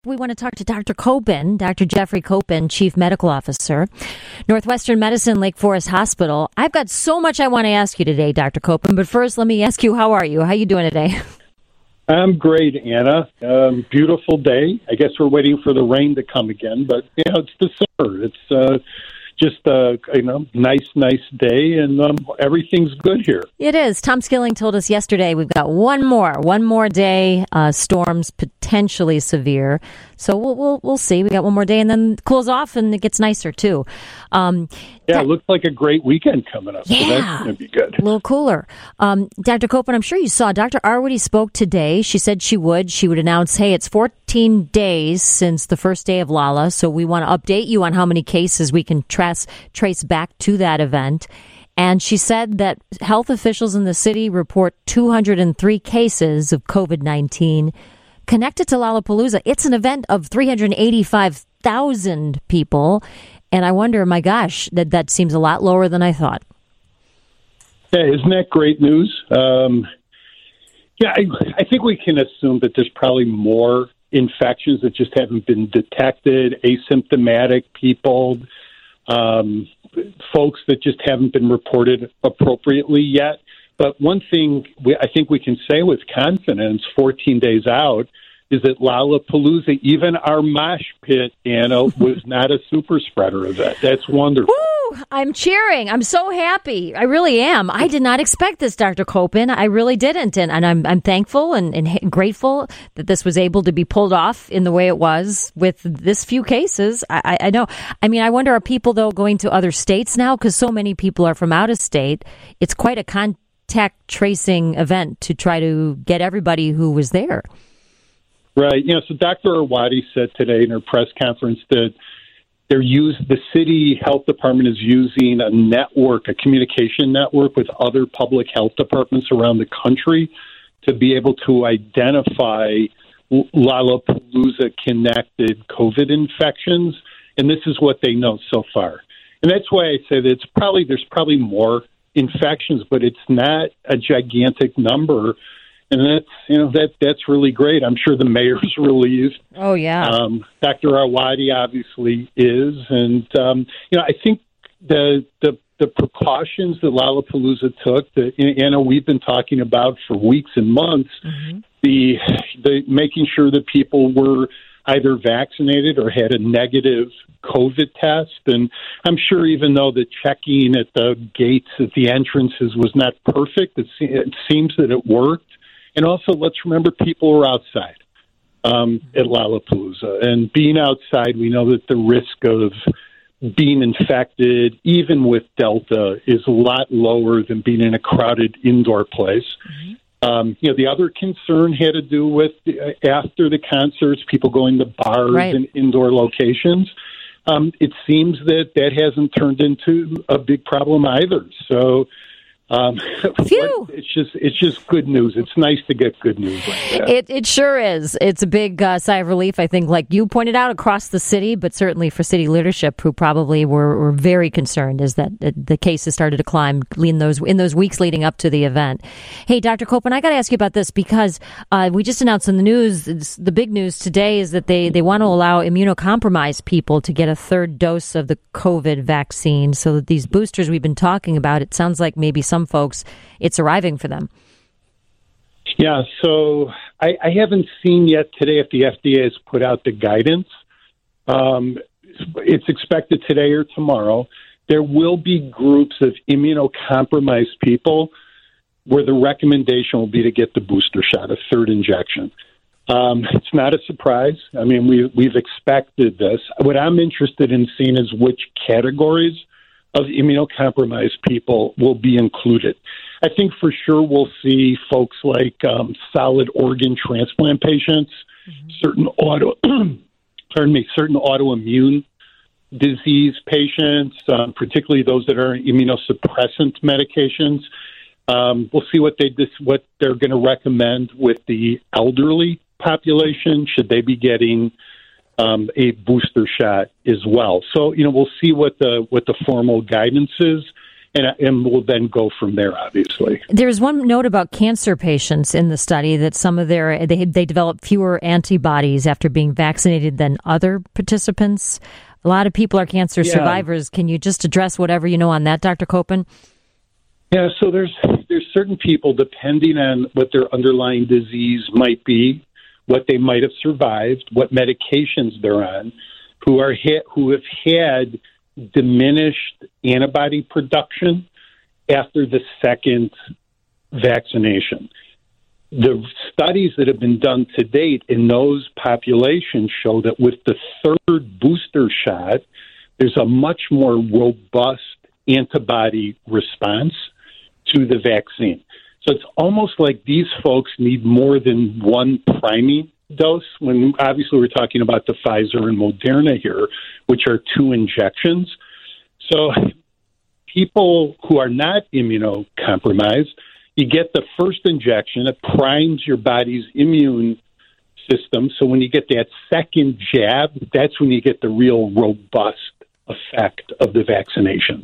we want to talk to Dr. Copen, Dr. Jeffrey Copen, Chief Medical Officer, Northwestern Medicine, Lake Forest Hospital. I've got so much I want to ask you today, Dr. Copen, but first let me ask you, how are you? How are you doing today? I'm great, Anna. Beautiful day. I guess we're waiting for the rain to come again, but it's December. It's just a nice day, and everything's good here. It is. Tom Skilling told us yesterday we've got one more day. Storms potentially severe, so we'll see. We got one more day, and then it cools off, and it gets nicer too. It looks like a great weekend coming up. Yeah, so that's going to be good. A little cooler. Dr. Copen, I'm sure you saw Dr. Arwady spoke today. She said she would announce, hey, it's 14 days since the first day of Lala, so we want to update you on how many cases we can trace back to that event. And she said that health officials in the city report 203 cases of COVID-19 connected to Lollapalooza. It's an event of 385,000 people. And I wonder, my gosh, that seems a lot lower than I thought. Yeah, isn't that great news? I think we can assume that there's probably more infections that just haven't been detected, asymptomatic people, folks that just haven't been reported appropriately yet. But one thing I think we can say with confidence 14 days out is that Lollapalooza, even our mosh pit, Anna, was not a super spreader event. That's wonderful. Woo! I'm cheering. I'm so happy. I really am. I did not expect this, Dr. Copen. I really didn't. And I'm thankful and grateful that this was able to be pulled off in the way it was with this few cases. I know. I mean, I wonder, are people, though, going to other states now? Because so many people are from out of state. It's quite a contact tracing event to try to get everybody who was there. Right. So Dr. Arwady said today in her press conference that the city health department is using a communication network with other public health departments around the country to be able to identify Lollapalooza-connected COVID infections. And this is what they know so far. And that's why I say that there's probably more infections, but it's not a gigantic number. And that's really great. I'm sure the mayor's relieved. Oh, yeah. Dr. Arwady obviously is. And, I think the precautions that Lollapalooza took, Anna, we've been talking about for weeks and months, the making sure that people were either vaccinated or had a negative COVID test. And I'm sure even though the checking at the gates at the entrances was not perfect, it seems that it worked. And also, let's remember people were outside at Lollapalooza. And being outside, we know that the risk of being infected, even with Delta, is a lot lower than being in a crowded indoor place. The other concern had to do with after the concerts, people going to bars and indoor locations. It seems that hasn't turned into a big problem either. So it's just good news. It's nice to get good news like that. It sure is. It's a big sigh of relief, I think, like you pointed out, across the city, but certainly for city leadership, who probably were very concerned, is that the cases started to climb in those weeks leading up to the event. Hey, Dr. Copen, I got to ask you about this because we just announced in the news, the big news today is that they want to allow immunocompromised people to get a third dose of the COVID vaccine, so that these boosters we've been talking about, it sounds like maybe some folks, it's arriving for them. Yeah, so I haven't seen yet today if the FDA has put out the guidance. It's expected today or tomorrow. There will be groups of immunocompromised people where the recommendation will be to get the booster shot, a third injection. It's not a surprise. I mean, we've expected this. What I'm interested in seeing is which categories of immunocompromised people will be included. I think for sure we'll see folks like solid organ transplant patients, certain autoimmune disease patients, particularly those that are on immunosuppressant medications. We'll see what they're going to recommend with the elderly population. Should they be getting a booster shot as well? So, we'll see what the formal guidance is. and we'll then go from there, obviously. There's one note about cancer patients in the study that some of they develop fewer antibodies after being vaccinated than other participants. A lot of people are cancer survivors. Can you just address whatever you know on that, Dr. Koppen? Yeah, so there's certain people, depending on what their underlying disease might be, what they might have survived, what medications they're on, who have had diminished antibody production after the second vaccination. The studies that have been done to date in those populations show that with the third booster shot, there's a much more robust antibody response to the vaccine. So it's almost like these folks need more than one priming dose. When obviously we're talking about the Pfizer and Moderna here, which are 2 injections. So people who are not immunocompromised, you get the first injection, it primes your body's immune system. So when you get that second jab, that's when you get the real robust effect of the vaccinations.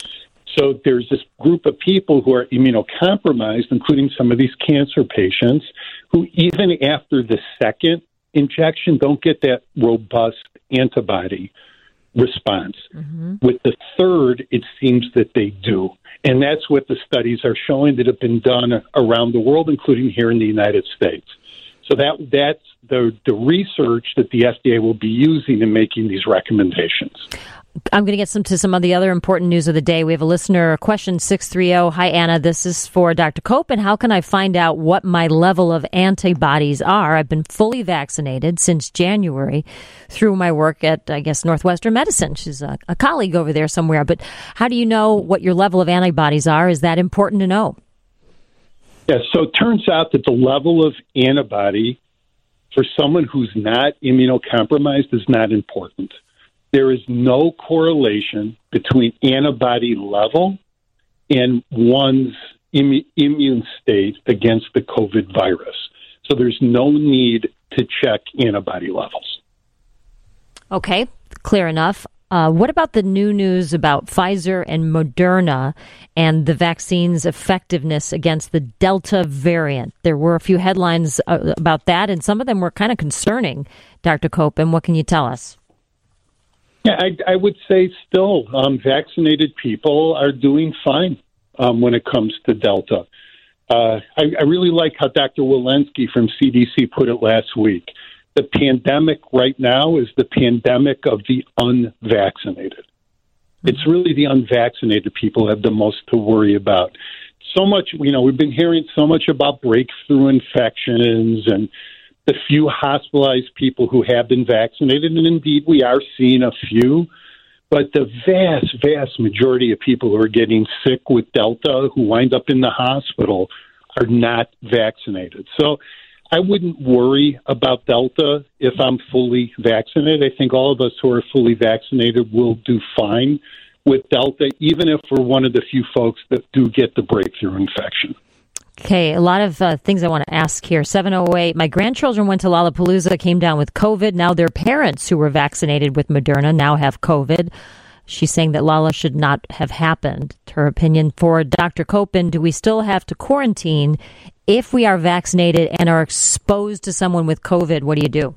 So there's this group of people who are immunocompromised, including some of these cancer patients, who even after the second injection don't get that robust antibody response. Mm-hmm. With the third, it seems that they do. And that's what the studies are showing that have been done around the world, including here in the United States. So that's the research that the FDA will be using in making these recommendations. I'm going to get to some of the other important news of the day. We have a listener, question 630. Hi, Anna. This is for Dr. Koppen. How can I find out what my level of antibodies are? I've been fully vaccinated since January through my work at, I guess, Northwestern Medicine. She's a colleague over there somewhere. But how do you know what your level of antibodies are? Is that important to know? Yeah, so it turns out that the level of antibody for someone who's not immunocompromised is not important. There is no correlation between antibody level and one's immune state against the COVID virus. So there's no need to check antibody levels. Okay, clear enough. What about the new news about Pfizer and Moderna and the vaccine's effectiveness against the Delta variant? There were a few headlines about that, and some of them were kind of concerning. Dr. Koppen, what can you tell us? Yeah, I would say still vaccinated people are doing fine when it comes to Delta. I really like how Dr. Walensky from CDC put it last week. The pandemic right now is the pandemic of the unvaccinated. It's really the unvaccinated people have the most to worry about. So much, we've been hearing so much about breakthrough infections and the few hospitalized people who have been vaccinated, and indeed we are seeing a few, but the vast, vast majority of people who are getting sick with Delta, who wind up in the hospital, are not vaccinated. So I wouldn't worry about Delta if I'm fully vaccinated. I think all of us who are fully vaccinated will do fine with Delta, even if we're one of the few folks that do get the breakthrough infection. Okay, a lot of things I want to ask here. 708, my grandchildren went to Lollapalooza, came down with COVID. Now their parents who were vaccinated with Moderna now have COVID. She's saying that Lala should not have happened. Her opinion for Dr. Koppen, do we still have to quarantine if we are vaccinated and are exposed to someone with COVID? What do you do?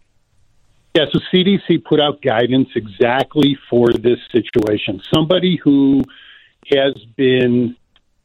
Yeah, so CDC put out guidance exactly for this situation. Somebody who has been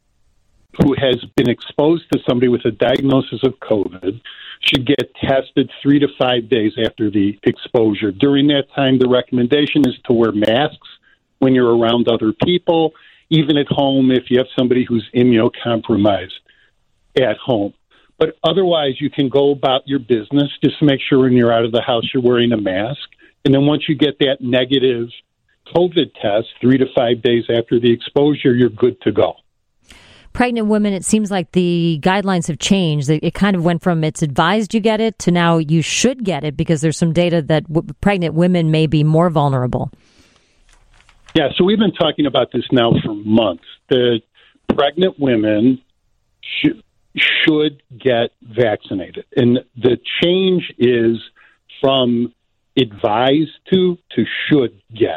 exposed to somebody with a diagnosis of COVID should get tested 3 to 5 days after the exposure. During that time, the recommendation is to wear masks when you're around other people, even at home if you have somebody who's immunocompromised at home. But otherwise, you can go about your business. Just make sure when you're out of the house, you're wearing a mask. And then once you get that negative COVID test, 3 to 5 days after the exposure, you're good to go. Pregnant women, it seems like the guidelines have changed. It kind of went from it's advised you get it to now you should get it because there's some data that pregnant women may be more vulnerable. Yeah, so we've been talking about this now for months. The pregnant women should get vaccinated. And the change is from advised to should get.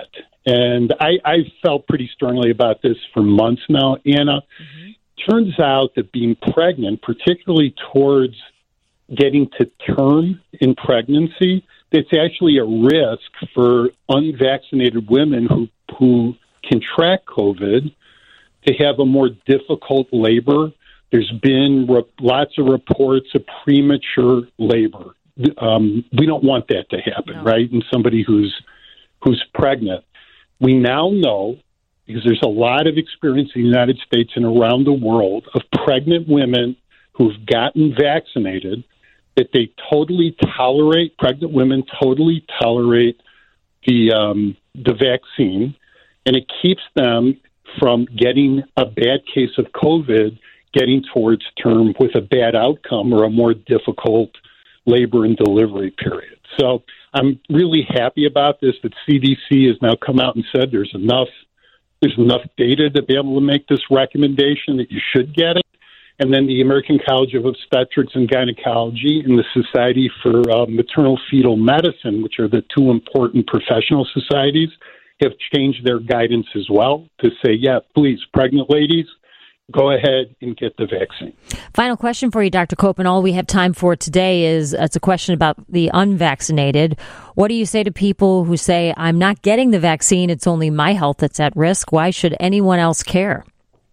And I felt pretty strongly about this for months now, Anna. Turns out that being pregnant, particularly towards getting to term in pregnancy, it's actually a risk for unvaccinated women who contract COVID to have a more difficult labor. There's been lots of reports of premature labor. We don't want that to happen, right? In somebody who's pregnant. We now know, because there's a lot of experience in the United States and around the world of pregnant women who've gotten vaccinated, that pregnant women totally tolerate the vaccine, and it keeps them from getting a bad case of COVID, getting towards term with a bad outcome or a more difficult labor and delivery period. So I'm really happy about this, that CDC has now come out and said there's enough data to be able to make this recommendation that you should get it. And then the American College of Obstetrics and Gynecology and the Society for Maternal Fetal Medicine, which are the two important professional societies, have changed their guidance as well to say, yeah, please, pregnant ladies, go ahead and get the vaccine. Final question for you, Dr. Koppen. All we have time for today is it's a question about the unvaccinated. What do you say to people who say, I'm not getting the vaccine, it's only my health that's at risk? Why should anyone else care?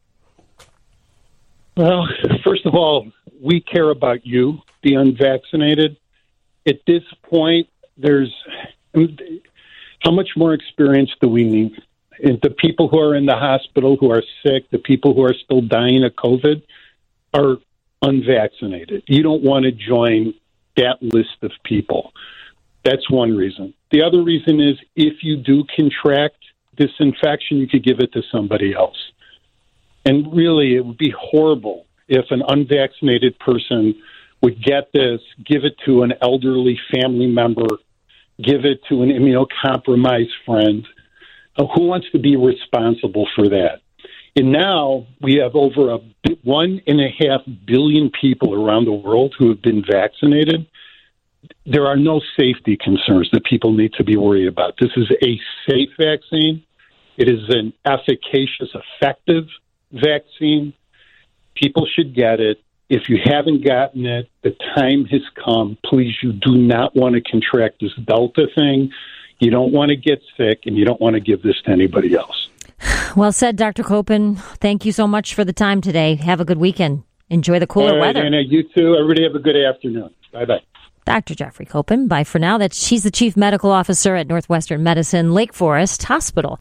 Well, first of all, we care about you, the unvaccinated. At this point, how much more experience do we need? And the people who are in the hospital, who are sick, the people who are still dying of COVID are unvaccinated. You don't want to join that list of people. That's one reason. The other reason is if you do contract this infection, you could give it to somebody else. And really, it would be horrible if an unvaccinated person would get this, give it to an elderly family member, give it to an immunocompromised friend. Who wants to be responsible for that? And now we have over 1.5 billion people around the world who have been vaccinated. There are no safety concerns that people need to be worried about. This is a safe vaccine. It is an efficacious, effective vaccine. People should get it. If you haven't gotten it, the time has come. Please, you do not want to contract this Delta thing. You don't want to get sick, and you don't want to give this to anybody else. Well said, Dr. Koppen. Thank you so much for the time today. Have a good weekend. Enjoy the cooler weather. Anna, you too. Everybody have a good afternoon. Bye-bye. Dr. Jeffrey Koppen. Bye for now. She's the Chief Medical Officer at Northwestern Medicine Lake Forest Hospital.